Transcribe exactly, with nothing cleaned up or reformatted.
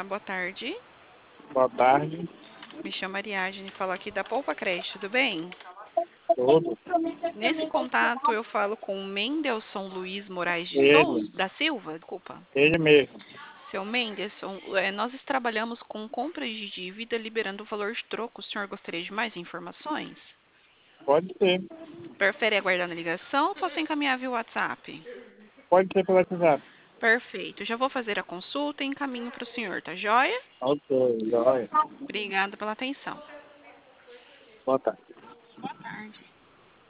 Olá, boa tarde. Boa tarde. Me chamo Ariadne, falo aqui da Poupa Creche, tudo bem? Tudo. Nesse contato eu falo com o Mendelson Luiz Moraes de Souza, Ele, da Silva, desculpa. ele mesmo. Seu Mendelson, é, nós trabalhamos com compras de dívida liberando o valor de troco. O senhor gostaria de mais informações? Pode ser. Prefere aguardar na ligação ou posso encaminhar via WhatsApp? Pode ser pelo WhatsApp. Perfeito, já vou fazer a consulta e encaminho para o senhor, tá joia? Ok, joia. Obrigada pela atenção. Boa tarde. Boa tarde.